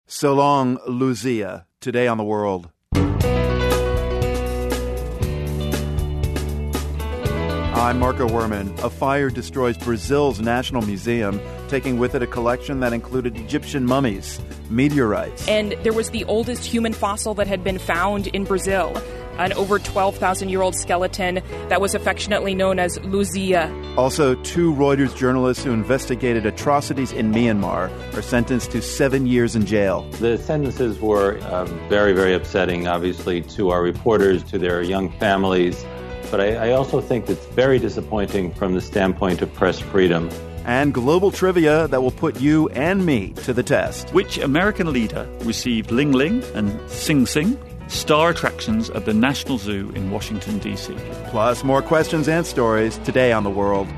So long, Luzia. Today on the World. I'm Marco Werman. A fire destroys Brazil's National Museum, taking with it a collection that included Egyptian mummies, meteorites. And there was the oldest human fossil that had been found in Brazil, an over 12,000-year-old skeleton that was affectionately known as Luzia. Also, 2 Reuters journalists who investigated atrocities in Myanmar are sentenced to 7 years in jail. The sentences were very, very upsetting, obviously, to our reporters, to their young families. But I also think it's very disappointing from the standpoint of press freedom. And global trivia that will put you and me to the test. Which American leader received Ling Ling and Sing Sing, star attractions at the National Zoo in Washington, D.C.? Plus more questions and stories today on The World.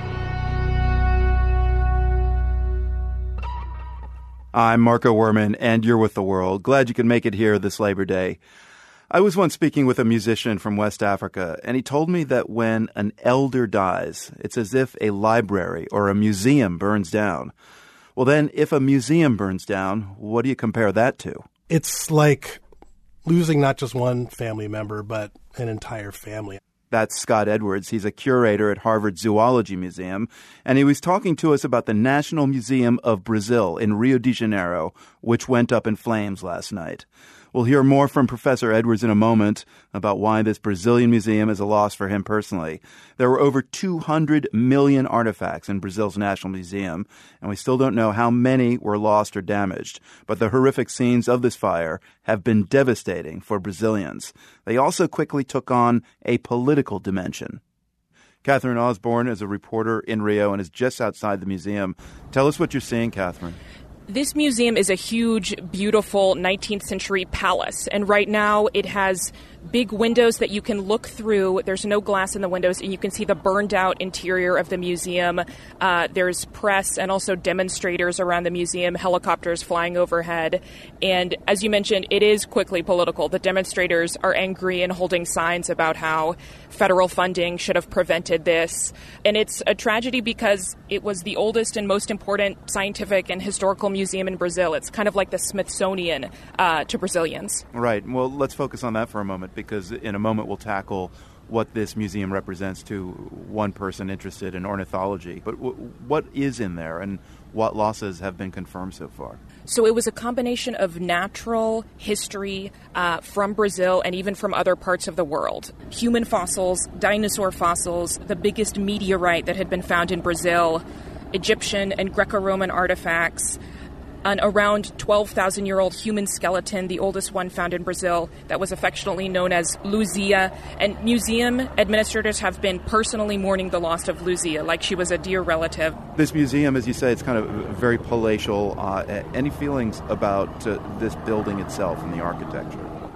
I'm Marco Werman, and you're with The World. Glad you could make it here this Labor Day. I was once speaking with a musician from West Africa, and he told me that when an elder dies, it's as if a library or a museum burns down. Well, then, if a museum burns down, what do you compare that to? It's like losing not just one family member, but an entire family. That's Scott Edwards. He's a curator at Harvard Zoology Museum, and he was talking to us about the National Museum of Brazil in Rio de Janeiro, which went up in flames last night. We'll hear more from Professor Edwards in a moment about why this Brazilian museum is a loss for him personally. There were over 200 million artifacts in Brazil's National Museum, and we still don't know how many were lost or damaged. But the horrific scenes of this fire have been devastating for Brazilians. They also quickly took on a political dimension. Catherine Osborne is a reporter in Rio and is just outside the museum. Tell us what you're seeing, Catherine. This museum is a huge, beautiful 19th century palace, and right now it has big windows that you can look through. There's no glass in the windows, and you can see the burned-out interior of the museum. There's press and also demonstrators around the museum, helicopters flying overhead. And as you mentioned, it is quickly political. The demonstrators are angry and holding signs about how federal funding should have prevented this. And it's a tragedy because it was the oldest and most important scientific and historical museum in Brazil. It's kind of like the Smithsonian to Brazilians. Right. Well, let's focus on that for a moment, because in a moment we'll tackle what this museum represents to one person interested in ornithology. But what is in there, and what losses have been confirmed so far? So it was a combination of natural history from Brazil and even from other parts of the world. Human fossils, dinosaur fossils, the biggest meteorite that had been found in Brazil, Egyptian and Greco-Roman artifacts, an around 12,000-year-old human skeleton, the oldest one found in Brazil, that was affectionately known as Luzia. And museum administrators have been personally mourning the loss of Luzia, like she was a dear relative. This museum, as you say, it's kind of very palatial. Any feelings about this building itself and the architecture?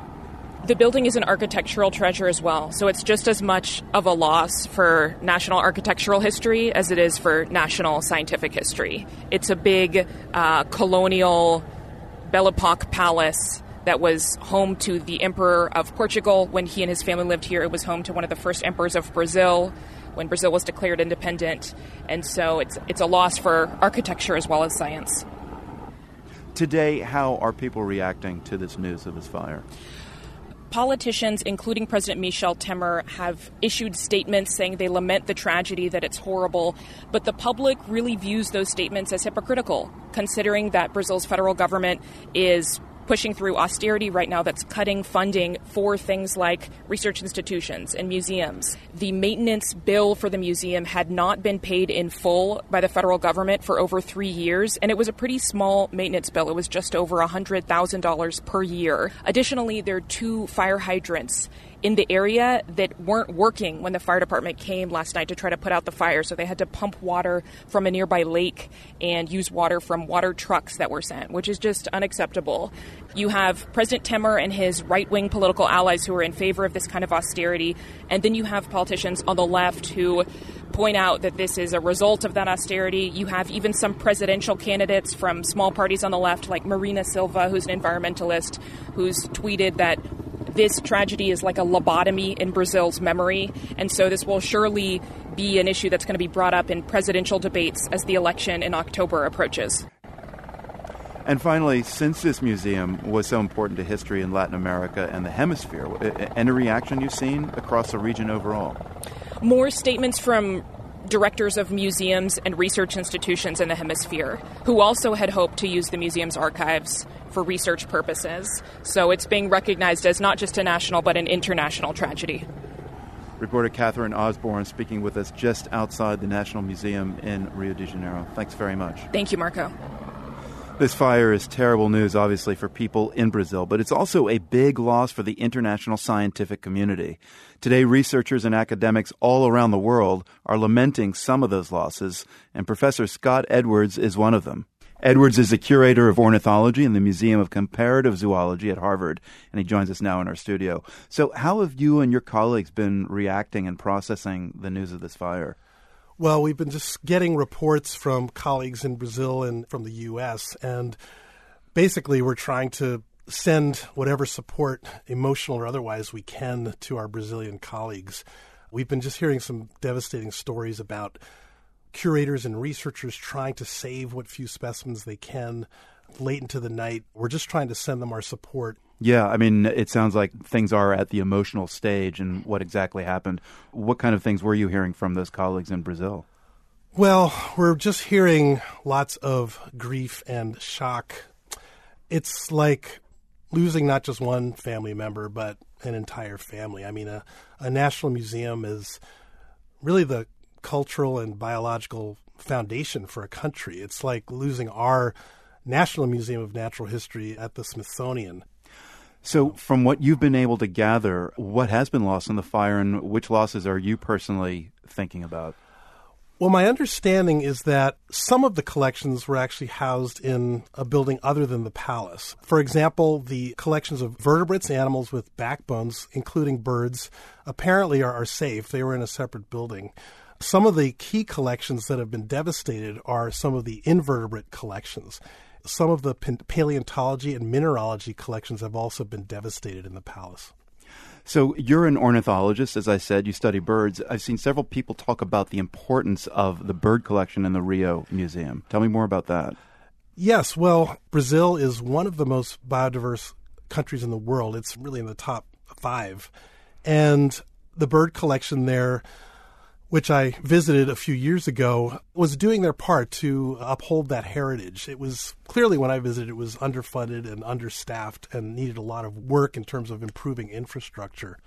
The building is an architectural treasure as well, so it's just as much of a loss for national architectural history as it is for national scientific history. It's a big colonial Belle Epoque palace that was home to the Emperor of Portugal when he and his family lived here. It was home to one of the first emperors of Brazil when Brazil was declared independent, and so it's a loss for architecture as well as science. Today, how are people reacting to this news of this fire? Politicians, including President Michel Temer, have issued statements saying they lament the tragedy, that it's horrible. But the public really views those statements as hypocritical, considering that Brazil's federal government is pushing through austerity right now that's cutting funding for things like research institutions and museums. The maintenance bill for the museum had not been paid in full by the federal government for over 3 years, and it was a pretty small maintenance bill. It was just over $100,000 per year. Additionally, there are 2 fire hydrants in the area that weren't working when the fire department came last night to try to put out the fire. So they had to pump water from a nearby lake and use water from water trucks that were sent, which is just unacceptable. You have President Temer and his right-wing political allies who are in favor of this kind of austerity. And then you have politicians on the left who point out that this is a result of that austerity. You have even some presidential candidates from small parties on the left, like Marina Silva, who's an environmentalist, who's tweeted that this tragedy is like a lobotomy in Brazil's memory, and so this will surely be an issue that's going to be brought up in presidential debates as the election in October approaches. And finally, since this museum was so important to history in Latin America and the hemisphere, any reaction you've seen across the region overall? More statements from directors of museums and research institutions in the hemisphere who also had hoped to use the museum's archives for research purposes. So it's being recognized as not just a national but an international tragedy. Reporter Catherine Osborne speaking with us just outside the National Museum in Rio de Janeiro. Thanks very much. Thank you, Marco. This fire is terrible news, obviously, for people in Brazil, but it's also a big loss for the international scientific community. Today, researchers and academics all around the world are lamenting some of those losses, and Professor Scott Edwards is one of them. Edwards is the curator of ornithology in the Museum of Comparative Zoology at Harvard, and he joins us now in our studio. So how have you and your colleagues been reacting and processing the news of this fire? Well, we've been just getting reports from colleagues in Brazil and from the U.S., and basically we're trying to send whatever support, emotional or otherwise, we can to our Brazilian colleagues. We've been just hearing some devastating stories about curators and researchers trying to save what few specimens they can late into the night. We're just trying to send them our support. Yeah, I mean, it sounds like things are at the emotional stage and what exactly happened. What kind of things were you hearing from those colleagues in Brazil? Well, we're just hearing lots of grief and shock. It's like losing not just one family member, but an entire family. I mean, a national museum is really the cultural and biological foundation for a country. It's like losing our National Museum of Natural History at the Smithsonian. So from what you've been able to gather, what has been lost in the fire and which losses are you personally thinking about? Well, my understanding is that some of the collections were actually housed in a building other than the palace. For example, the collections of vertebrates, animals with backbones, including birds, apparently are safe. They were in a separate building. Some of the key collections that have been devastated are some of the invertebrate collections. Some of the paleontology and mineralogy collections have also been devastated in the palace. So you're an ornithologist, as I said. You study birds. I've seen several people talk about the importance of the bird collection in the Rio Museum. Tell me more about that. Yes, well, Brazil is one of the most biodiverse countries in the world. It's really in the top 5. And the bird collection there, which I visited a few years ago, was doing their part to uphold that heritage. It was clearly, when I visited, it was underfunded and understaffed and needed a lot of work in terms of improving infrastructure.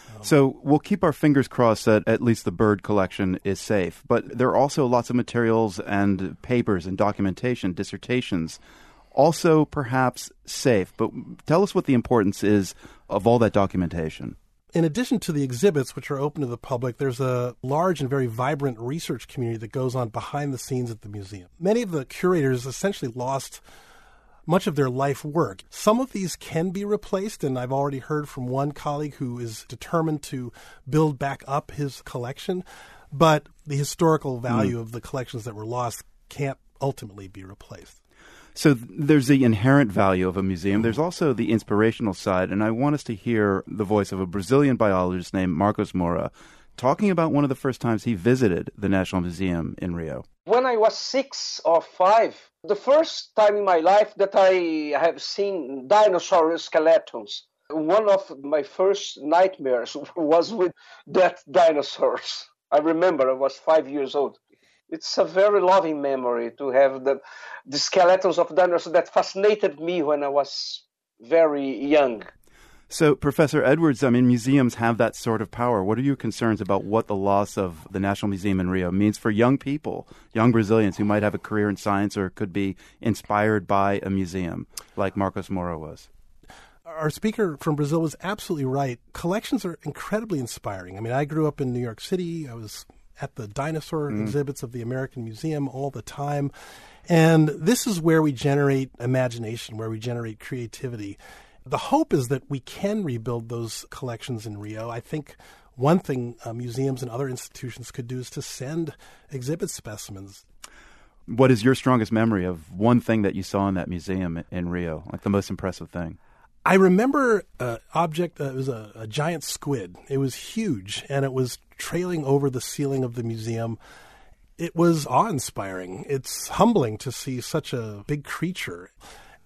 So we'll keep our fingers crossed that at least the bird collection is safe. But there are also lots of materials and papers and documentation, dissertations, also perhaps safe. But tell us what the importance is of all that documentation. In addition to the exhibits, which are open to the public, there's a large and very vibrant research community that goes on behind the scenes at the museum. Many of the curators essentially lost much of their life work. Some of these can be replaced, and I've already heard from one colleague who is determined to build back up his collection, but the historical value of the collections that were lost can't ultimately be replaced. So there's the inherent value of a museum. There's also the inspirational side, and I want us to hear the voice of a Brazilian biologist named Marcos Moura talking about one of the first times he visited the National Museum in Rio. When I was 6 or 5, the first time in my life that I have seen dinosaur skeletons, one of my first nightmares was with that dinosaurs. I remember I was 5 years old. It's a very loving memory to have the skeletons of dinosaurs that fascinated me when I was very young. So, Professor Edwards, I mean, museums have that sort of power. What are your concerns about what the loss of the National Museum in Rio means for young people, young Brazilians who might have a career in science or could be inspired by a museum, like Marcos Moura was? Our speaker from Brazil was absolutely right. Collections are incredibly inspiring. I mean, I grew up in New York City. I was at the dinosaur exhibits of the American Museum all the time. And this is where we generate imagination, where we generate creativity. The hope is that we can rebuild those collections in Rio. I think one thing museums and other institutions could do is to send exhibit specimens. What is your strongest memory of one thing that you saw in that museum in Rio, like the most impressive thing? I remember an object, it was a giant squid. It was huge, and it was trailing over the ceiling of the museum. It was awe-inspiring. It's humbling to see such a big creature.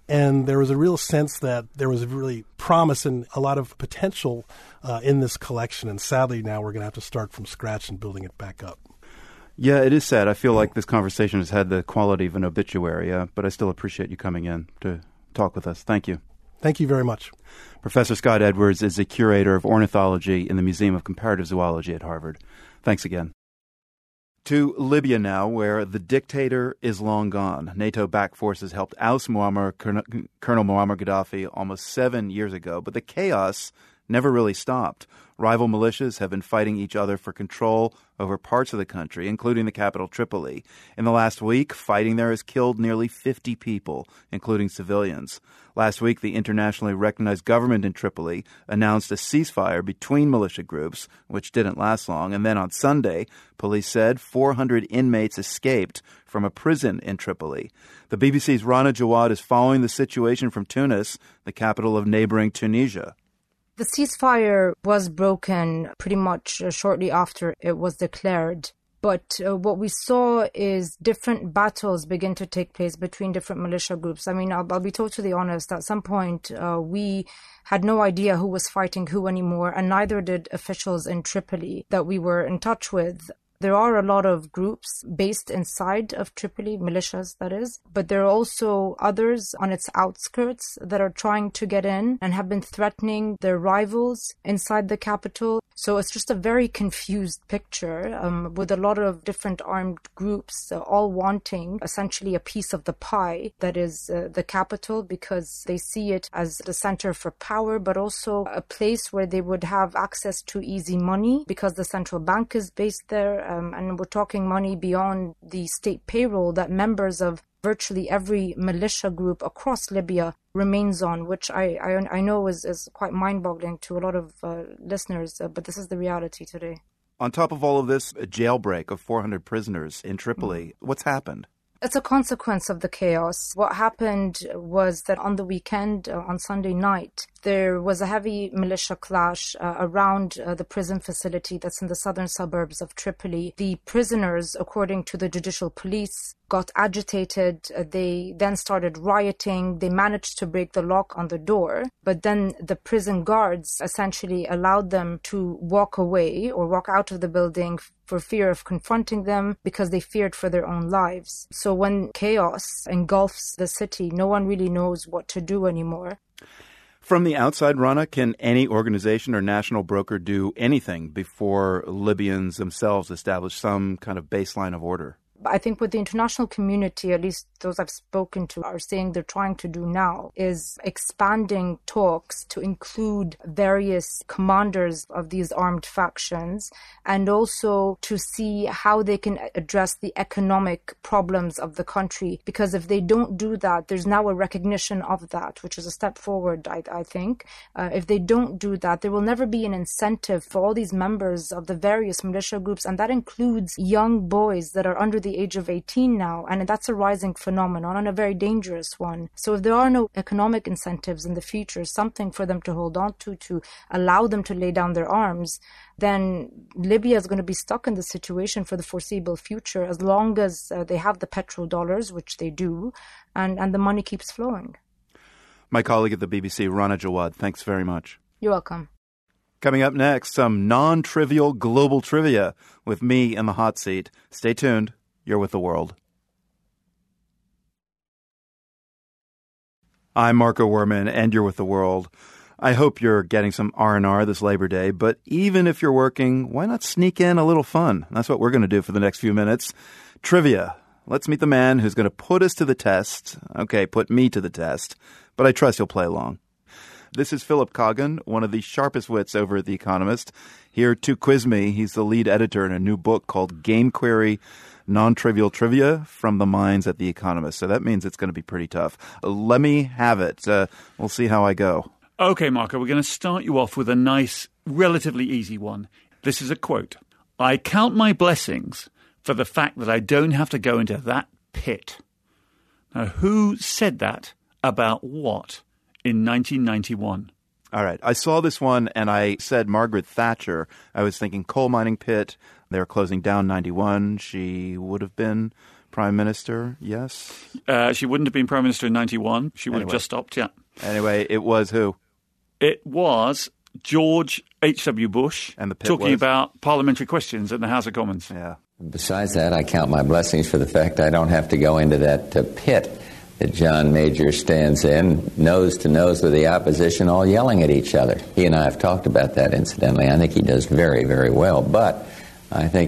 And there was a real sense that there was really promise and a lot of potential in this collection. And sadly, now we're going to have to start from scratch and building it back up. Yeah, it is sad. I feel like this conversation has had the quality of an obituary, but I still appreciate you coming in to talk with us. Thank you. Thank you very much. Professor Scott Edwards is the curator of ornithology in the Museum of Comparative Zoology at Harvard. Thanks again. To Libya now, where the dictator is long gone. NATO-backed forces helped oust Colonel Muammar Gaddafi almost 7 years ago, but the chaos never really stopped. Rival militias have been fighting each other for control over parts of the country, including the capital Tripoli. In the last week, fighting there has killed nearly 50 people, including civilians. Last week, the internationally recognized government in Tripoli announced a ceasefire between militia groups, which didn't last long. And then on Sunday, police said 400 inmates escaped from a prison in Tripoli. The BBC's Rana Jawad is following the situation from Tunis, the capital of neighboring Tunisia. The ceasefire was broken pretty much shortly after it was declared. But what we saw is different battles begin to take place between different militia groups. I mean, I'll be totally honest. At some point, we had no idea who was fighting who anymore, and neither did officials in Tripoli that we were in touch with. There are a lot of groups based inside of Tripoli, militias that is, but there are also others on its outskirts that are trying to get in and have been threatening their rivals inside the capital. So it's just a very confused picture with a lot of different armed groups all wanting essentially a piece of the pie that is the capital, because they see it as the center for power, but also a place where they would have access to easy money because the central bank is based there. And we're talking money beyond the state payroll that members of virtually every militia group across Libya remains on, which I know is quite mind-boggling to a lot of listeners, but this is the reality today. On top of all of this, a jailbreak of 400 prisoners in Tripoli. What's happened? It's a consequence of the chaos. What happened was that on the weekend, on Sunday night, there was a heavy militia clash around the prison facility that's in the southern suburbs of Tripoli. The prisoners, according to the judicial police, got agitated. They then started rioting. They managed to break the lock on the door, but then the prison guards essentially allowed them to walk away or walk out of the building for fear of confronting them because they feared for their own lives. So when chaos engulfs the city, no one really knows what to do anymore. From the outside, Rana, can any organization or national broker do anything before Libyans themselves establish some kind of baseline of order? I think what the international community, at least those I've spoken to, are saying they're trying to do now is expanding talks to include various commanders of these armed factions and also to see how they can address the economic problems of the country. Because if they don't do that, there's now a recognition of that, which is a step forward, I think. If they don't do that, there will never be an incentive for all these members of the various militia groups, and that includes young boys that are under the age of 18 now, and that's a rising phenomenon and a very dangerous one. So if there are no economic incentives in the future, something for them to hold on to allow them to lay down their arms, then Libya is going to be stuck in this situation for the foreseeable future as long as they have the petrodollars, which they do, and the money keeps flowing. My colleague at the BBC, Rana Jawad, thanks very much. You're welcome. Coming up next, some non-trivial global trivia with me in the hot seat. Stay tuned. You're with The World. I'm Marco Werman, and you're with The World. I hope you're getting some R&R this Labor Day, but even if you're working, why not sneak in a little fun? That's what we're going to do for the next few minutes. Trivia. Let's meet the man who's going to put us to the test. Okay, put me to the test, but I trust you'll play along. This is Philip Coggan, one of the sharpest wits over at The Economist. Here to quiz me, he's the lead editor in a new book called Game Query, Non-Trivial Trivia from the Minds at The Economist. So that means it's going to be pretty tough. Let me have it. We'll see how I go. Okay, Marco, we're going to start you off with a nice, relatively easy one. This is a quote. I count my blessings for the fact that I don't have to go into that pit. Now, who said that about what in 1991? All right. I saw this one and I said Margaret Thatcher. I was thinking coal mining pit. They're closing down 91. She would have been Prime Minister, yes? She wouldn't have been Prime Minister in 91. She would have just stopped, yeah. Anyway, it was who? It was George H.W. Bush And the pit talking was? about parliamentary questions in the House of Commons. Yeah. Besides that, I count my blessings for the fact I don't have to go into that pit that John Major stands in, nose to nose with the opposition, all yelling at each other. He and I have talked about that, incidentally. I think he does very, very well, but I think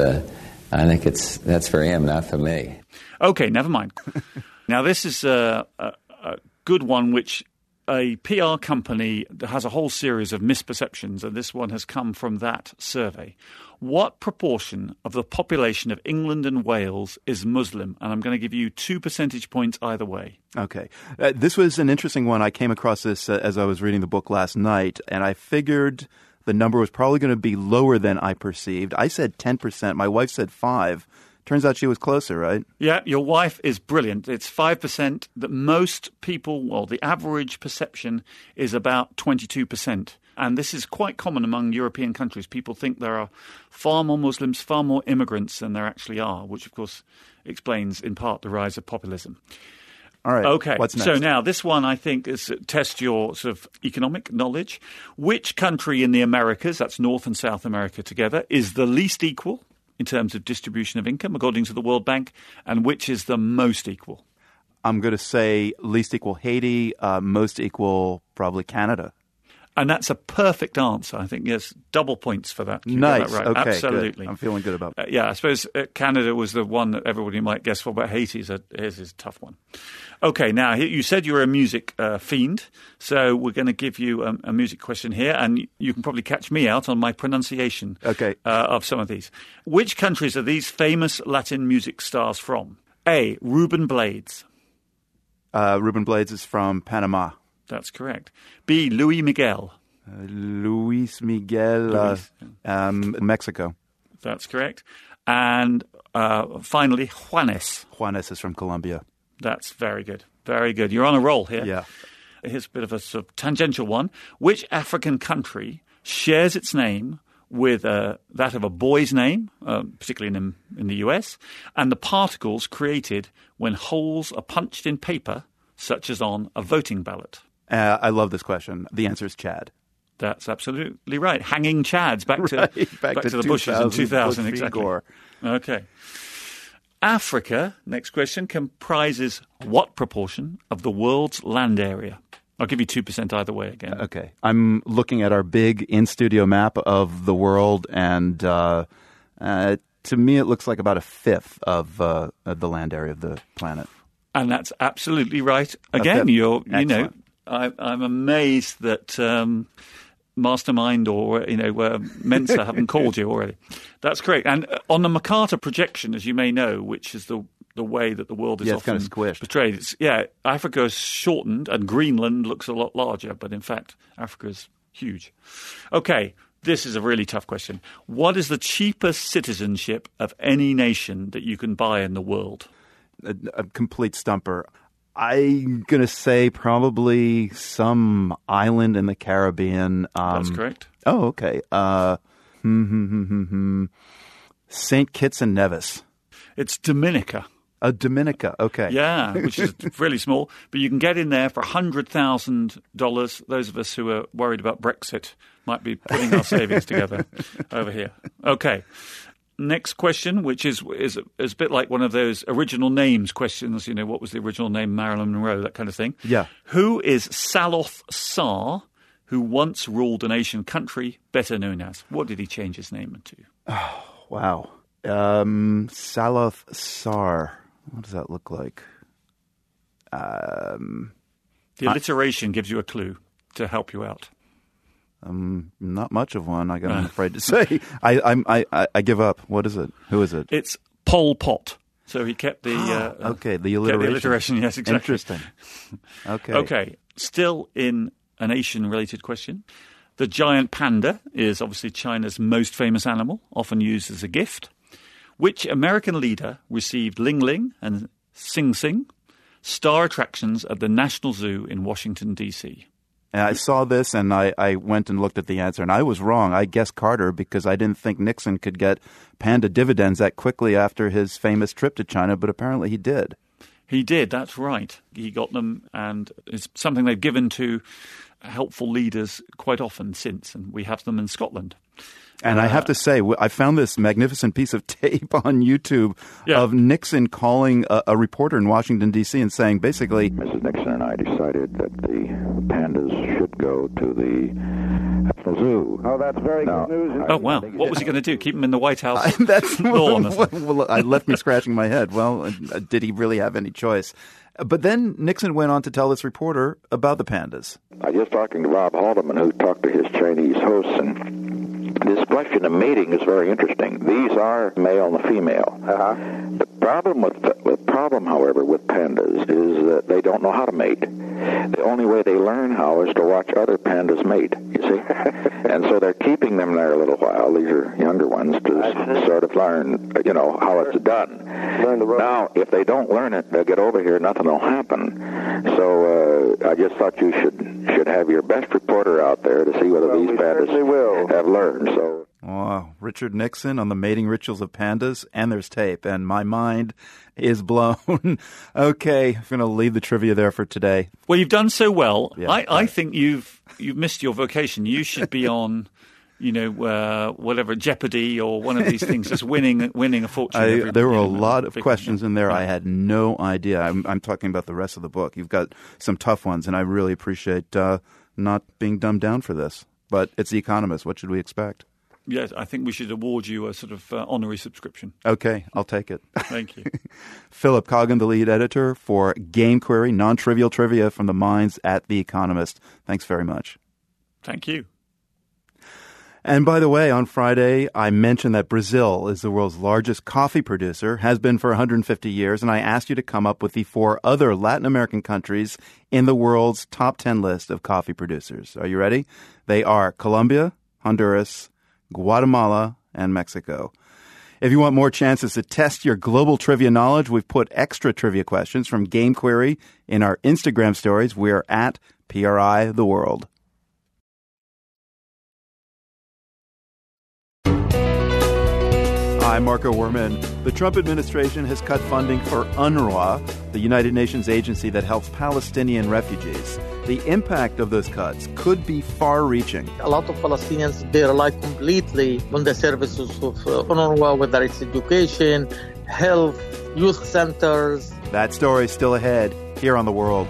that's for him, not for me. Okay, never mind. Now, this is a good one, which a PR company has a whole series of misperceptions, and this one has come from that survey. What proportion of the population of England and Wales is Muslim? And I'm going to give you 2 percentage points either way. Okay. This was an interesting one. I came across this as I was reading the book last night, and I figured the number was probably going to be lower than I perceived. I said 10%. My wife said 5%. Turns out she was closer, right? Yeah, your wife is brilliant. It's 5% that most people, well, the average perception is about 22%. And this is quite common among European countries. People think there are far more Muslims, far more immigrants than there actually are, which, of course, explains in part the rise of populism. All right. Okay. What's next? So now this one, I think, is test your sort of economic knowledge. Which country in the Americas, that's North and South America together, is the least equal in terms of distribution of income, according to the World Bank, and which is the most equal? I'm going to say least equal Haiti, most equal probably Canada. And that's a perfect answer. I think, yes, double points for that. You Nice. got that right. Okay, absolutely. good. I'm feeling good about Yeah, I suppose Canada was the one that everybody might guess for, but Haiti is a tough one. Okay, now you said you're a music fiend, so we're going to give you a music question here, and you can probably catch me out on my pronunciation of some of these. Which countries are these famous Latin music stars from? A. Ruben Blades. Ruben Blades is from Panama. That's correct. B. Luis Miguel. Luis Miguel, Mexico. That's correct. And finally, Juanes. Juanes is from Colombia. That's very good. Very good. You're on a roll here. Yeah. Here's a bit of a sort of tangential one. Which African country shares its name with that of a boy's name, particularly in the US, and the particles created when holes are punched in paper, such as on a voting ballot? I love this question. The answer is Chad. That's absolutely right. Hanging Chads back to the Bushes in 2000. Exactly. Gore. Okay. Africa, next question, comprises what proportion of the world's land area? I'll give you 2% either way again. Okay. I'm looking at our big in-studio map of the world, and to me it looks like about a fifth of the land area of the planet. And that's absolutely right. Again, you know, I'm amazed that Mastermind or Mensa haven't called you already. That's correct. And on the Mercator projection, as you may know, which is the way that the world is often kind of squished. portrayed. Africa is shortened and Greenland looks a lot larger, but in fact, Africa is huge. Okay, this is a really tough question. What is the cheapest citizenship of any nation that you can buy in the world? A complete stumper. I'm going to say probably some island in the Caribbean. That's correct. Oh, okay. St. Kitts and Nevis. It's Dominica. Dominica, okay. Yeah, which is really small. But you can get in there for $100,000. Those of us who are worried about Brexit might be putting our savings together over here. Okay. Next question, which is a bit like one of those original names questions, what was the original name, Marilyn Monroe, that kind of thing. Yeah. Who is Saloth Sar, who once ruled an Asian country better known as? What did he change his name to? Oh, wow. Saloth Sar. What does that look like? The alliteration gives you a clue to help you out. Not much of one, I'm afraid to say. I give up. What is it? Who is it? It's Pol Pot. So he kept the the alliteration. Yes, exactly. Interesting. Okay. Still in an Asian-related question. The giant panda is obviously China's most famous animal, often used as a gift. Which American leader received Ling Ling and Sing Sing, star attractions at the National Zoo in Washington, D.C.? And I saw this, and I went and looked at the answer, and I was wrong. I guessed Carter because I didn't think Nixon could get panda dividends that quickly after his famous trip to China, but apparently he did. He did, that's right. He got them, and it's something they've given to helpful leaders quite often since, and we have them in Scotland. And I have to say, I found this magnificent piece of tape on YouTube of Nixon calling a reporter in Washington, D.C. and saying, basically, Mrs. Nixon and I decided that the pandas should go to the National Zoo. Oh, that's very good news. Oh, wow. What was he going to do? Keep them in the White House that's lawn? Well, I left me scratching my head. Well, did he really have any choice? But then Nixon went on to tell this reporter about the pandas. I was just talking to Rob Haldeman, who talked to his Chinese hosts, and this question of mating is very interesting. These are male and female. The problem, however, with pandas is that they don't know how to mate. The only way they learn how is to watch other pandas mate, you see? And so they're keeping them there a little while, these are younger ones, to sort of learn, how it's done. Now, if they don't learn it, they'll get over here, nothing will happen. So I just thought you should have your best reporter out there to see whether these pandas have learned. So. Oh, Richard Nixon on the mating rituals of pandas, and there's tape, and my mind is blown. Okay, I'm going to leave the trivia there for today. Well, you've done so well. Yeah, I think you've missed your vocation. You should be on, whatever, Jeopardy or one of these things, just winning a fortune. There were a lot of questions in there. I had no idea. I'm talking about the rest of the book. You've got some tough ones, and I really appreciate not being dumbed down for this. But it's The Economist. What should we expect? Yes, I think we should award you a sort of honorary subscription. Okay, I'll take it. Thank you. Philip Coggan, the lead editor for Game Query, non-trivial trivia from the minds at The Economist. Thanks very much. Thank you. And by the way, on Friday, I mentioned that Brazil is the world's largest coffee producer, has been for 150 years, and I asked you to come up with the 4 other Latin American countries in the world's top 10 list of coffee producers. Are you ready? They are Colombia, Honduras, Guatemala, and Mexico. If you want more chances to test your global trivia knowledge, we've put extra trivia questions from Game Query in our Instagram stories. We're at PRI The World. I'm Marco Werman. The Trump administration has cut funding for UNRWA, the United Nations agency that helps Palestinian refugees. The impact of those cuts could be far-reaching. A lot of Palestinians, they rely completely on the services of UNRWA, whether it's education, health, youth centers. That story is still ahead here on The World.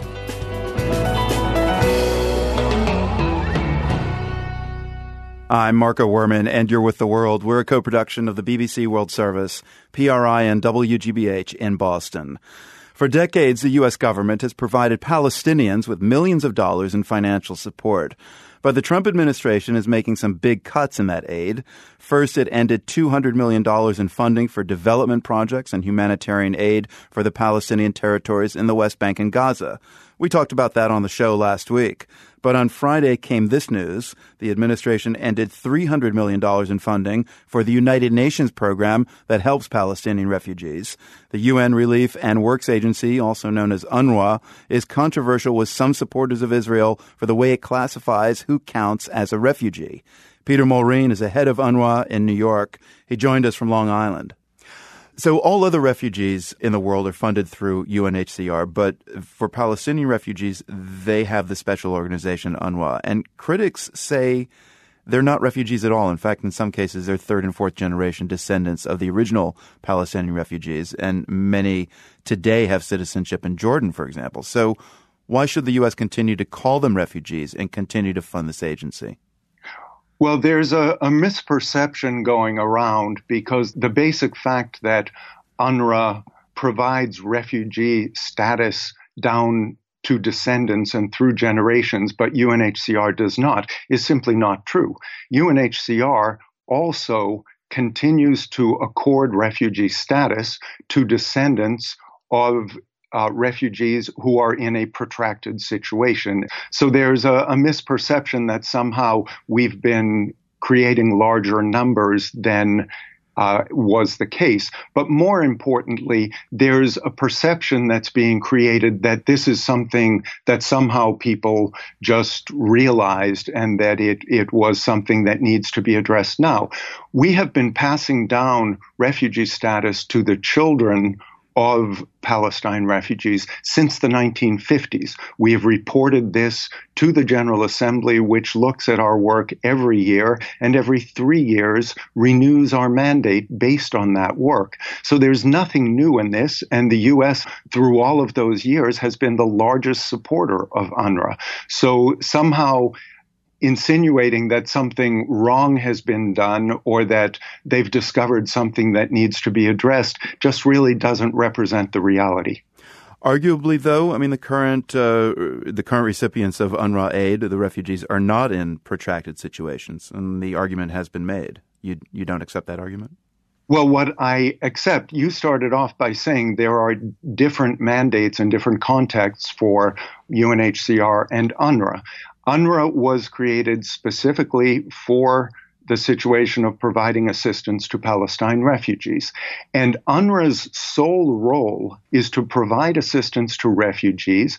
I'm Marco Werman, and you're with The World. We're a co-production of the BBC World Service, PRI, and WGBH in Boston. For decades, the U.S. government has provided Palestinians with millions of dollars in financial support. But the Trump administration is making some big cuts in that aid. First, it ended $200 million in funding for development projects and humanitarian aid for the Palestinian territories in the West Bank and Gaza. We talked about that on the show last week. But on Friday came this news. The administration ended $300 million in funding for the United Nations program that helps Palestinian refugees. The UN Relief and Works Agency, also known as UNRWA, is controversial with some supporters of Israel for the way it classifies who counts as a refugee. Peter Mulreen is the head of UNRWA in New York. He joined us from Long Island. So all other refugees in the world are funded through UNHCR, but for Palestinian refugees, they have the special organization UNRWA. And critics say they're not refugees at all. In fact, in some cases, they're third and fourth generation descendants of the original Palestinian refugees. And many today have citizenship in Jordan, for example. So why should the U.S. continue to call them refugees and continue to fund this agency? Well, there's a misperception going around because the basic fact that UNRWA provides refugee status down to descendants and through generations, but UNHCR does not, is simply not true. UNHCR also continues to accord refugee status to descendants of refugees who are in a protracted situation. So there's a misperception that somehow we've been creating larger numbers than was the case. But more importantly, there's a perception that's being created that this is something that somehow people just realized and that it was something that needs to be addressed now. We have been passing down refugee status to the children of Palestine refugees since the 1950s. We have reported this to the General Assembly, which looks at our work every year and every 3 years renews our mandate based on that work. So there's nothing new in this, and the U.S. through all of those years has been the largest supporter of UNRWA. So somehow insinuating that something wrong has been done or that they've discovered something that needs to be addressed just really doesn't represent the reality. Arguably, though, I mean, the current recipients of UNRWA aid, the refugees, are not in protracted situations, and the argument has been made. You don't accept that argument? Well, what I accept, you started off by saying there are different mandates and different contexts for UNHCR and UNRWA. UNRWA was created specifically for the situation of providing assistance to Palestine refugees. And UNRWA's sole role is to provide assistance to refugees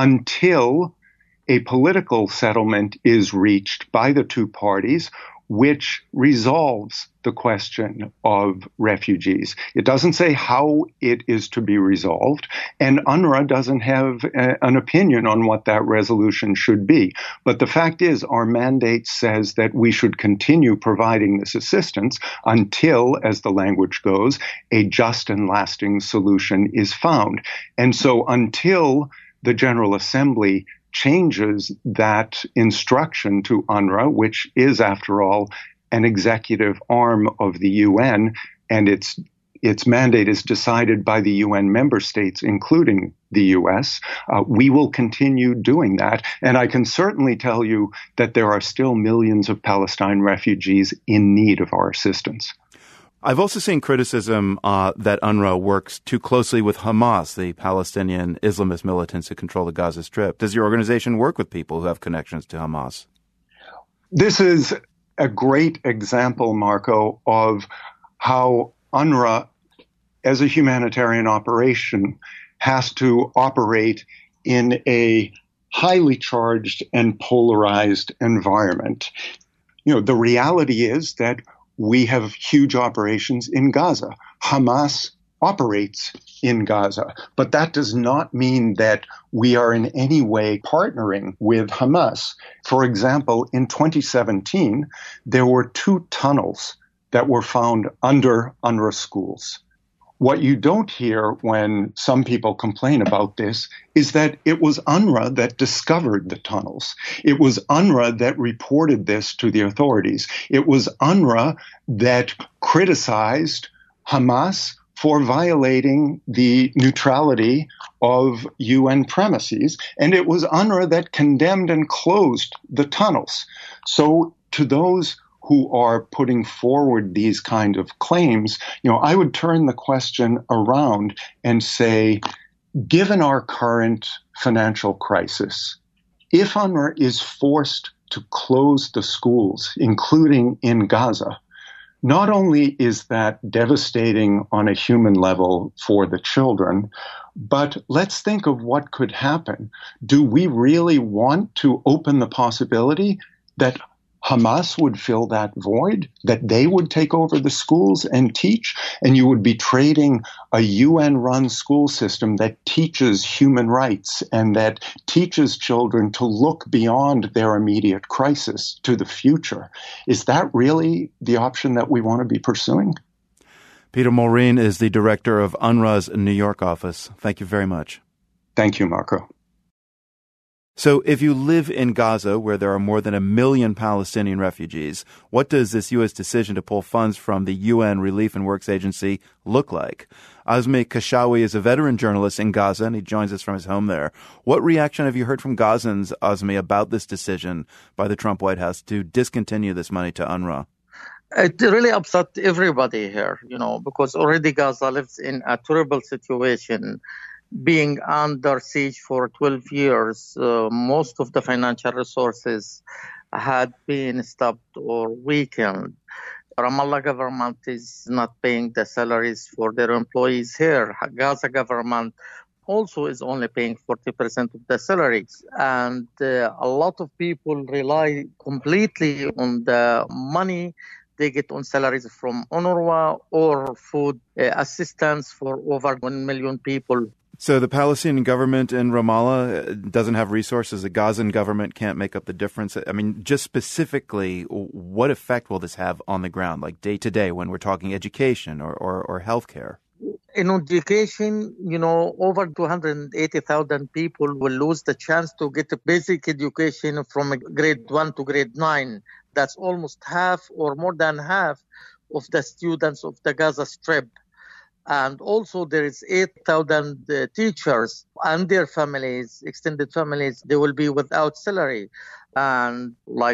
until a political settlement is reached by the two parties, which resolves the question of refugees. It doesn't say how it is to be resolved, and UNRWA doesn't have an opinion on what that resolution should be. But the fact is, our mandate says that we should continue providing this assistance until, as the language goes, a just and lasting solution is found. And so until the General Assembly changes that instruction to UNRWA, which is, after all, an executive arm of the UN, and its mandate is decided by the UN member states, including the U.S., we will continue doing that. And I can certainly tell you that there are still millions of Palestine refugees in need of our assistance. I've also seen criticism that UNRWA works too closely with Hamas, the Palestinian Islamist militants who control the Gaza Strip. Does your organization work with people who have connections to Hamas? This is a great example, Marco, of how UNRWA, as a humanitarian operation, has to operate in a highly charged and polarized environment. You know, the reality is that we have huge operations in Gaza. Hamas operates in Gaza, but that does not mean that we are in any way partnering with Hamas. For example, in 2017, there were 2 tunnels that were found under UNRWA schools. What you don't hear when some people complain about this is that it was UNRWA that discovered the tunnels. It was UNRWA that reported this to the authorities. It was UNRWA that criticized Hamas for violating the neutrality of UN premises. And it was UNRWA that condemned and closed the tunnels. So to those who are putting forward these kind of claims, I would turn the question around and say, given our current financial crisis, if UNRWA is forced to close the schools, including in Gaza, not only is that devastating on a human level for the children, but let's think of what could happen. Do we really want to open the possibility that Hamas would fill that void, that they would take over the schools and teach, and you would be trading a UN-run school system that teaches human rights and that teaches children to look beyond their immediate crisis to the future? Is that really the option that we want to be pursuing? Peter Mulreen is the director of UNRWA's New York office. Thank you very much. Thank you, Marco. So if you live in Gaza, where there are more than 1 million Palestinian refugees, what does this U.S. decision to pull funds from the UN Relief and Works Agency look like? Azmi Kashawi is a veteran journalist in Gaza, and he joins us from his home there. What reaction have you heard from Gazans, Azmi, about this decision by the Trump White House to discontinue this money to UNRWA? It really upset everybody here, because already Gaza lives in a terrible situation. Being under siege for 12 years, most of the financial resources had been stopped or weakened. Ramallah government is not paying the salaries for their employees here. Gaza government also is only paying 40% of the salaries. And a lot of people rely completely on the money they get on salaries from UNRWA or food assistance for over 1 million people. So the Palestinian government in Ramallah doesn't have resources. The Gazan government can't make up the difference. I mean, just specifically, what effect will this have on the ground, like day to day when we're talking education or healthcare? In education, over 280,000 people will lose the chance to get a basic education from grade 1 to grade 9. That's almost half or more than half of the students of the Gaza Strip. And also there is 8,000 teachers and their families, extended families, they will be without salary. And like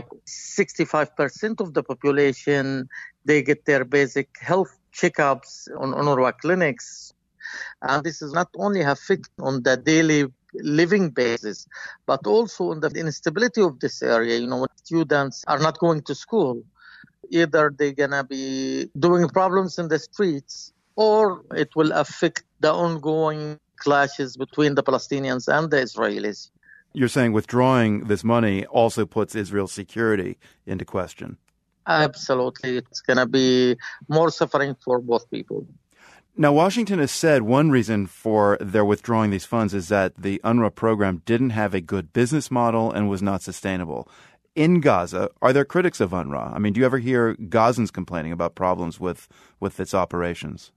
65% of the population, they get their basic health checkups on UNRWA clinics. And this is not only affect on the daily living basis, but also on the instability of this area. When students are not going to school, either they're going to be doing problems in the streets, or it will affect the ongoing clashes between the Palestinians and the Israelis. You're saying withdrawing this money also puts Israel's security into question. Absolutely. It's going to be more suffering for both people. Now, Washington has said one reason for their withdrawing these funds is that the UNRWA program didn't have a good business model and was not sustainable. In Gaza, are there critics of UNRWA? I mean, do you ever hear Gazans complaining about problems with its operations?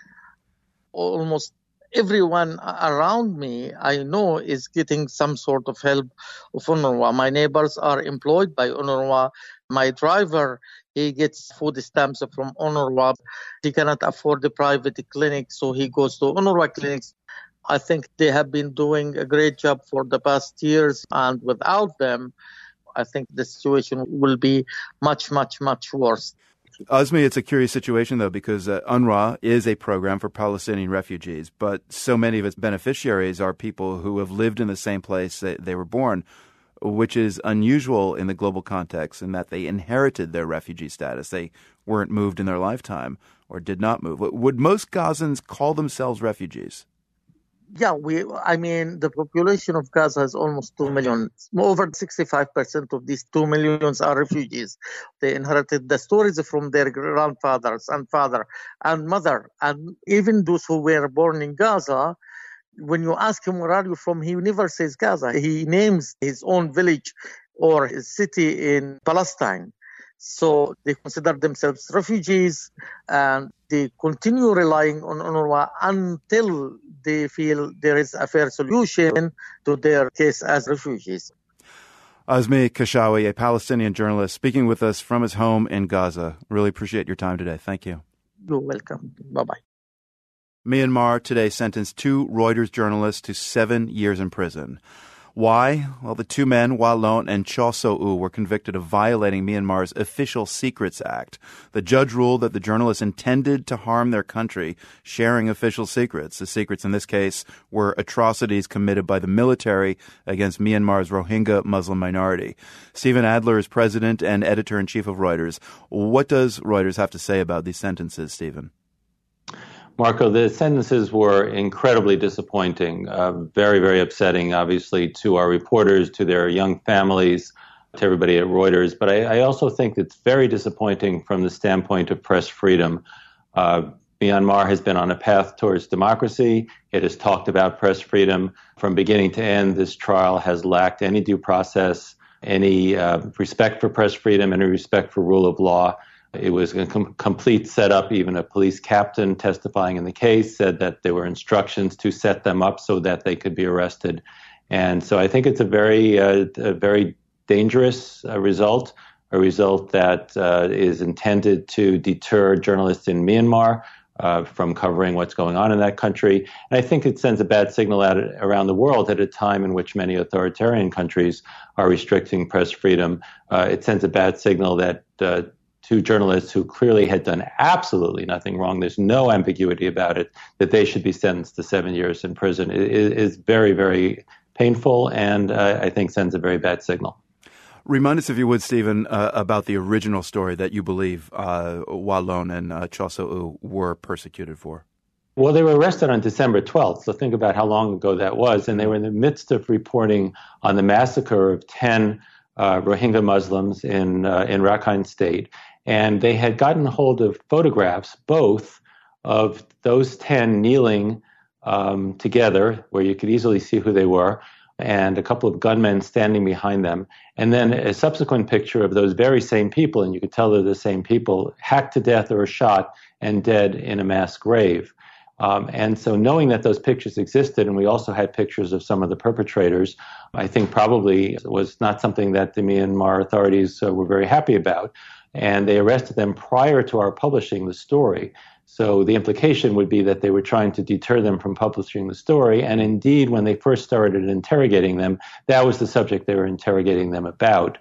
Almost everyone around me I know is getting some sort of help of UNRWA. My neighbors are employed by UNRWA. My driver, he gets food stamps from UNRWA. He cannot afford the private clinic, so he goes to UNRWA clinics. I think they have been doing a great job for the past years, and without them, I think the situation will be much, much, much worse. Azmi, it's a curious situation, though, because UNRWA is a program for Palestinian refugees, but so many of its beneficiaries are people who have lived in the same place that they were born, which is unusual in the global context in that they inherited their refugee status. They weren't moved in their lifetime or did not move. Would most Gazans call themselves refugees? Yeah, the population of Gaza is almost 2 million. Over 65% of these 2 millions are refugees. They inherited the stories from their grandfathers and father and mother. And even those who were born in Gaza, when you ask him, where are you from? He never says Gaza. He names his own village or his city in Palestine. So they consider themselves refugees, and they continue relying on UNRWA until they feel there is a fair solution to their case as refugees. Azmi Kashawi, a Palestinian journalist, speaking with us from his home in Gaza. Really appreciate your time today. Thank you. You're welcome. Bye-bye. Myanmar today sentenced 2 Reuters journalists to 7 years in prison. Why? Well, the 2 men, Wa Lont and Chaw So-u, were convicted of violating Myanmar's Official Secrets Act. The judge ruled that the journalists intended to harm their country, sharing official secrets. The secrets in this case were atrocities committed by the military against Myanmar's Rohingya Muslim minority. Stephen Adler is president and editor-in-chief of Reuters. What does Reuters have to say about these sentences, Stephen? Marco, the sentences were incredibly disappointing, very, very upsetting, obviously, to our reporters, to their young families, to everybody at Reuters. But I also think it's very disappointing from the standpoint of press freedom. Myanmar has been on a path towards democracy. It has talked about press freedom. From beginning to end, this trial has lacked any due process, any respect for press freedom, any respect for rule of law. It was a complete setup. Even a police captain testifying in the case said that there were instructions to set them up so that they could be arrested. And so I think it's a very dangerous result, a result that is intended to deter journalists in Myanmar from covering what's going on in that country. And I think it sends a bad signal out around the world at a time in which many authoritarian countries are restricting press freedom. It sends a bad signal that 2 journalists who clearly had done absolutely nothing wrong, there's no ambiguity about it, that they should be sentenced to 7 years in prison. It is very, very painful and I think sends a very bad signal. Remind us, if you would, Stephen, about the original story that you believe Wa Lone and Kyaw Soe were persecuted for. Well, they were arrested on December 12th, so think about how long ago that was. And they were in the midst of reporting on the massacre of 10 Rohingya Muslims in Rakhine State. And they had gotten hold of photographs, both of those 10 kneeling together, where you could easily see who they were, and a couple of gunmen standing behind them. And then a subsequent picture of those very same people, and you could tell they're the same people, hacked to death or shot and dead in a mass grave. And so knowing that those pictures existed, and we also had pictures of some of the perpetrators, I think probably was not something that the Myanmar authorities were very happy about. And they arrested them prior to our publishing the story. So the implication would be that they were trying to deter them from publishing the story. And indeed, when they first started interrogating them, that was the subject they were interrogating them about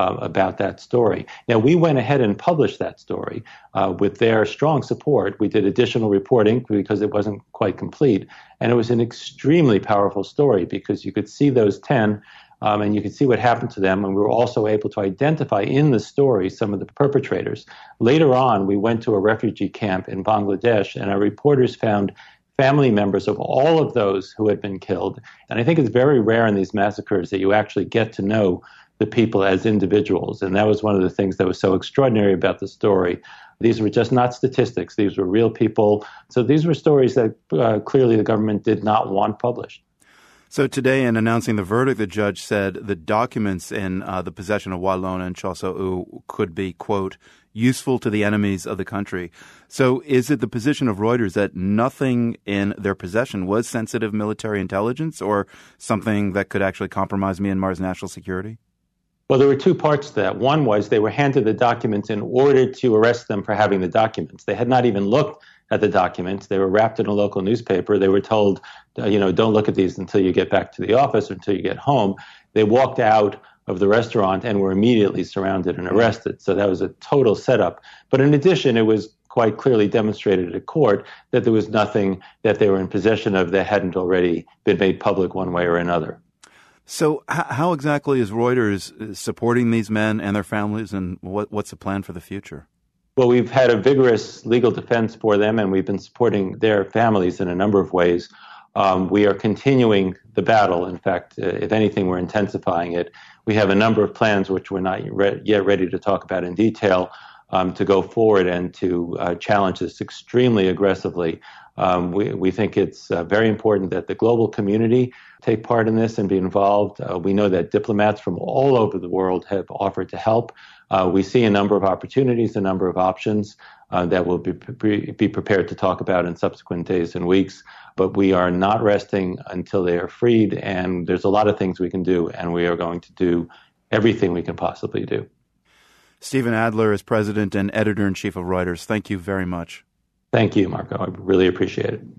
that story. Now, we went ahead and published that story with their strong support. We did additional reporting because it wasn't quite complete. And it was an extremely powerful story because you could see those 10 and you could see what happened to them. And we were also able to identify in the story some of the perpetrators. Later on, we went to a refugee camp in Bangladesh, and our reporters found family members of all of those who had been killed. And I think it's very rare in these massacres that you actually get to know the people as individuals. And that was one of the things that was so extraordinary about the story. These were just not statistics. These were real people. So these were stories that clearly the government did not want published. So today, in announcing the verdict, the judge said the documents in the possession of Wa Lone and Kyaw Soe could be, quote, useful to the enemies of the country. So is it the position of Reuters that nothing in their possession was sensitive military intelligence or something that could actually compromise Myanmar's national security? Well, there were two parts to that. One was they were handed the documents in order to arrest them for having the documents. They had not even looked at the documents. They were wrapped in a local newspaper. They were told, don't look at these until you get back to the office or until you get home. They walked out of the restaurant and were immediately surrounded and arrested. So that was a total setup. But in addition, it was quite clearly demonstrated at court that there was nothing that they were in possession of that hadn't already been made public one way or another. So how exactly is Reuters supporting these men and their families, and what's the plan for the future? Well, we've had a vigorous legal defense for them, and we've been supporting their families in a number of ways. We are continuing the battle. In fact, if anything, we're intensifying it. We have a number of plans, which we're not yet ready to talk about in detail, to go forward and to challenge this extremely aggressively. We think it's very important that the global community take part in this and be involved. We know that diplomats from all over the world have offered to help. We see a number of opportunities, a number of options that we'll be prepared to talk about in subsequent days and weeks. But we are not resting until they are freed, and there's a lot of things we can do, and we are going to do everything we can possibly do. Stephen Adler is president and editor-in-chief of Reuters. Thank you very much. Thank you, Marco. I really appreciate it.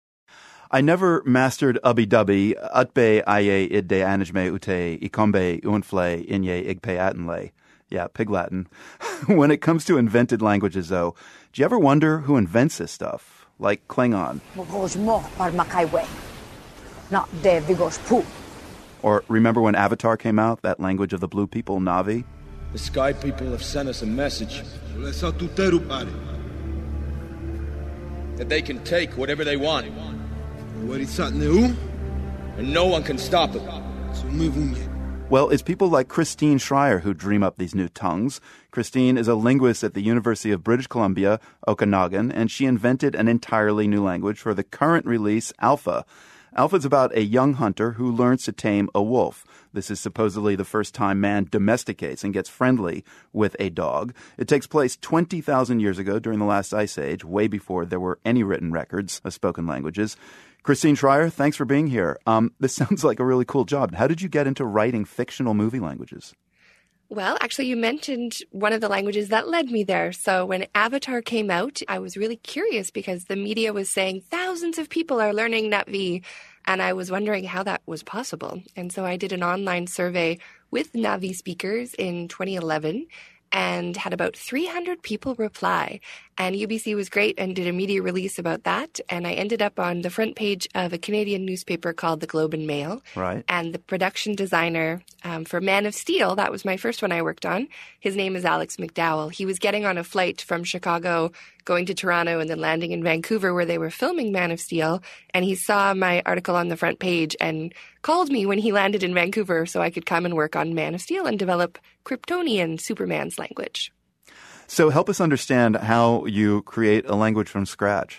I never mastered ubbi-dubbi, utbe aye idde anijme ute, ikombe unfle inye igpe atenle. Yeah, Pig Latin. When it comes to invented languages, though, do you ever wonder who invents this stuff? Like Klingon. Or remember when Avatar came out, that language of the blue people, Na'vi? The sky people have sent us a message that they can take whatever they want. And no one can stop it. Well, it's people like Christine Schreier who dream up these new tongues. Christine is a linguist at the University of British Columbia, Okanagan, and she invented an entirely new language for the current release, Alpha. Alpha is about a young hunter who learns to tame a wolf. This is supposedly the first time man domesticates and gets friendly with a dog. It takes place 20,000 years ago during the last ice age, way before there were any written records of spoken languages. Christine Schreier, thanks for being here. This sounds like a really cool job. How did you get into writing fictional movie languages? Well, actually, you mentioned one of the languages that led me there. So when Avatar came out, I was really curious because the media was saying thousands of people are learning Na'vi, and I was wondering how that was possible. And so I did an online survey with Na'vi speakers in 2011, and had about 300 people reply. And UBC was great and did a media release about that. And I ended up on the front page of a Canadian newspaper called the Globe and Mail. Right. And the production designer for Man of Steel, that was my first one I worked on, his name is Alex McDowell. He was getting on a flight from Chicago, going to Toronto, and then landing in Vancouver where they were filming Man of Steel. And he saw my article on the front page and called me when he landed in Vancouver so I could come and work on Man of Steel and develop Kryptonian, Superman's language. So help us understand how you create a language from scratch.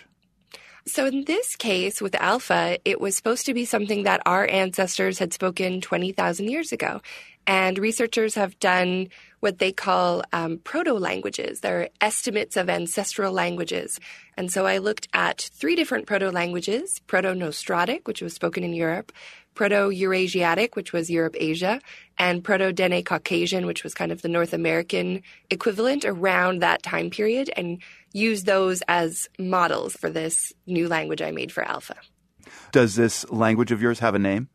So in this case, with Alpha, it was supposed to be something that our ancestors had spoken 20,000 years ago. And researchers have done what they call proto-languages. They're estimates of ancestral languages. And so I looked at 3 different proto-languages: Proto-Nostratic, which was spoken in Europe, Proto-Eurasiatic, which was Europe-Asia, and Proto-Dene-Caucasian, which was kind of the North American equivalent around that time period, and used those as models for this new language I made for Alpha. Does this language of yours have a name?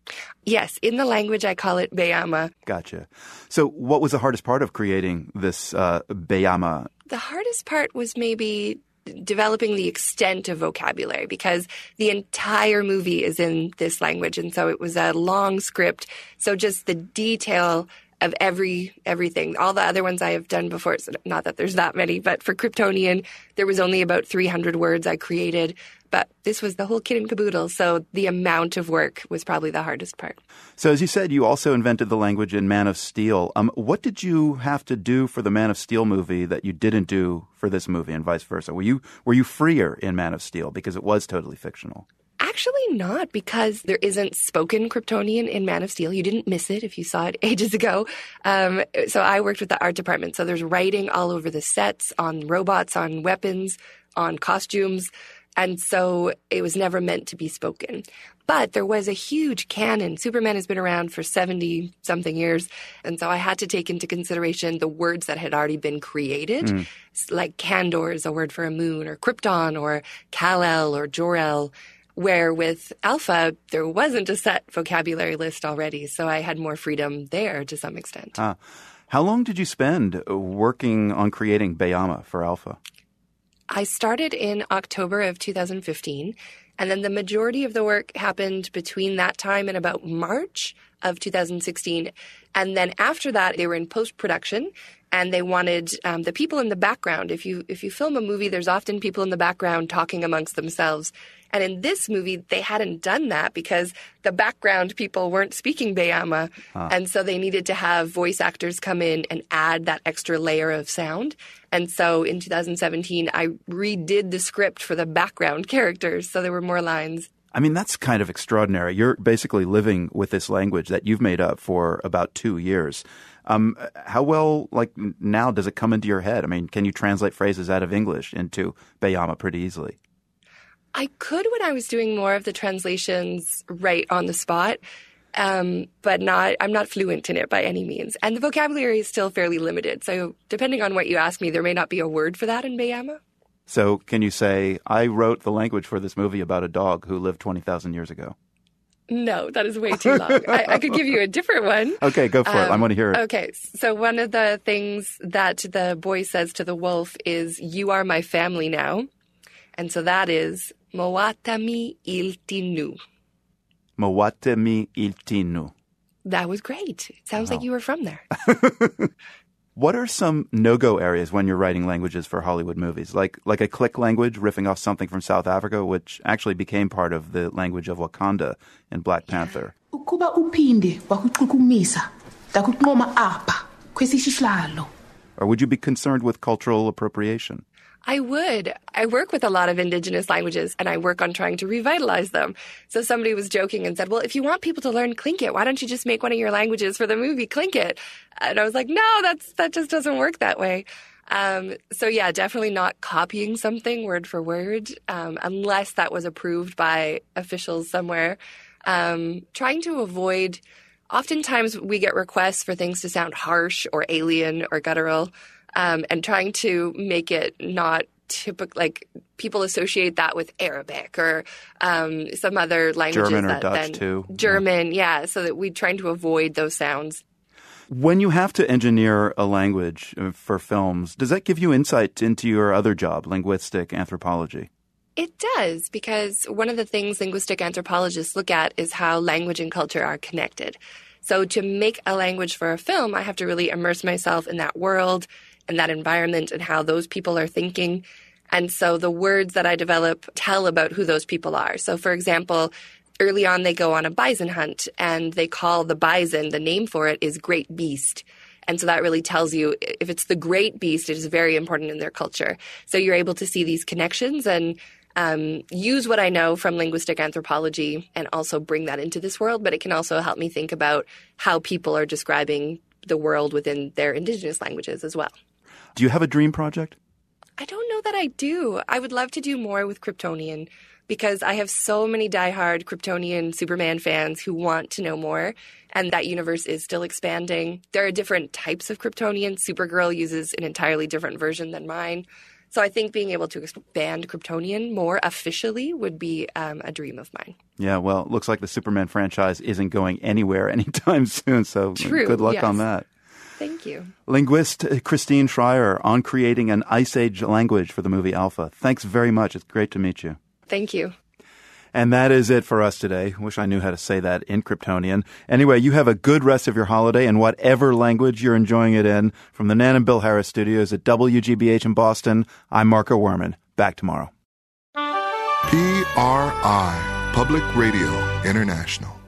Yes, in the language I call it Beyama. Gotcha. So what was the hardest part of creating this Beyama? The hardest part was maybe developing the extent of vocabulary, because the entire movie is in this language. And so it was a long script. So just the detail of everything. All the other ones I have done before, so not that there's that many, but for Kryptonian, there was only about 300 words I created. But this was the whole kit and caboodle. So the amount of work was probably the hardest part. So as you said, you also invented the language in Man of Steel. What did you have to do for the Man of Steel movie that you didn't do for this movie, and vice versa? Were you freer in Man of Steel because it was totally fictional? Actually not, because there isn't spoken Kryptonian in Man of Steel. You didn't miss it if you saw it ages ago. So I worked with the art department. So there's writing all over the sets, on robots, on weapons, on costumes. And so it was never meant to be spoken. But there was a huge canon. Superman has been around for 70-something years. And so I had to take into consideration the words that had already been created. Like Kandor is a word for a moon, or Krypton, or Kal-El, or Jor-El. Where with Alpha, there wasn't a set vocabulary list already. So I had more freedom there to some extent. How long did you spend working on creating Beyama for Alpha? I started in October of 2015, and then the majority of the work happened between that time and about March of 2016. And then after that, they were in post-production, and they wanted the people in the background. If you film a movie, there's often people in the background talking amongst themselves. And in this movie, they hadn't done that because the background people weren't speaking Beyama. And so they needed to have voice actors come in and add that extra layer of sound. And so in 2017, I redid the script for the background characters, so there were more lines. I mean, that's kind of extraordinary. You're basically living with this language that you've made up for about 2 years. How well, now does it come into your head? I mean, can you translate phrases out of English into Beyama pretty easily? I could when I was doing more of the translations right on the spot, but I'm not fluent in it by any means. And the vocabulary is still fairly limited. So depending on what you ask me, there may not be a word for that in Beyama. So can you say, I wrote the language for this movie about a dog who lived 20,000 years ago? No, that is way too long. I could give you a different one. Okay, go for it. I want to hear it. Okay, so one of the things that the boy says to the wolf is, "You are my family now." And so that is Mowatami Iltinu. Mowatami Iltinu. That was great. It sounds like you were from there. What are some no-go areas when you're writing languages for Hollywood movies? Like a click language, riffing off something from South Africa, which actually became part of the language of Wakanda in Black Panther. Ukuba uphinde wakuxhukumisa ndakunqoma apha kwesisihlalo. Or would you be concerned with cultural appropriation? I would. I work with a lot of indigenous languages, and I work on trying to revitalize them. So somebody was joking and said, well, if you want people to learn Tlingit, why don't you just make one of your languages for the movie Tlingit? And I was like, no, that just doesn't work that way. So yeah, definitely not copying something word for word, unless that was approved by officials somewhere. Trying to avoid, oftentimes we get requests for things to sound harsh or alien or guttural. And trying to make it not typical, like people associate that with Arabic or some other languages. German or Dutch too. German, yeah, so that we're trying to avoid those sounds. When you have to engineer a language for films, does that give you insight into your other job, linguistic anthropology? It does, because one of the things linguistic anthropologists look at is how language and culture are connected. So to make a language for a film, I have to really immerse myself in that world and that environment and how those people are thinking. And so the words that I develop tell about who those people are. So, for example, early on they go on a bison hunt and they call the bison, the name for it is Great Beast. And so that really tells you if it's the great beast, it is very important in their culture. So you're able to see these connections and use what I know from linguistic anthropology and also bring that into this world. But it can also help me think about how people are describing the world within their indigenous languages as well. Do you have a dream project? I don't know that I do. I would love to do more with Kryptonian because I have so many diehard Kryptonian Superman fans who want to know more, and that universe is still expanding. There are different types of Kryptonian. Supergirl uses an entirely different version than mine. So I think being able to expand Kryptonian more officially would be a dream of mine. Yeah, well, it looks like the Superman franchise isn't going anywhere anytime soon, so True, good luck yes. on that. Thank you. Linguist Christine Schreier on creating an Ice Age language for the movie Alpha. Thanks very much. It's great to meet you. Thank you. And that is it for us today. Wish I knew how to say that in Kryptonian. Anyway, you have a good rest of your holiday in whatever language you're enjoying it in. From the Nan and Bill Harris studios at WGBH in Boston, I'm Marco Werman. Back tomorrow. PRI, Public Radio International.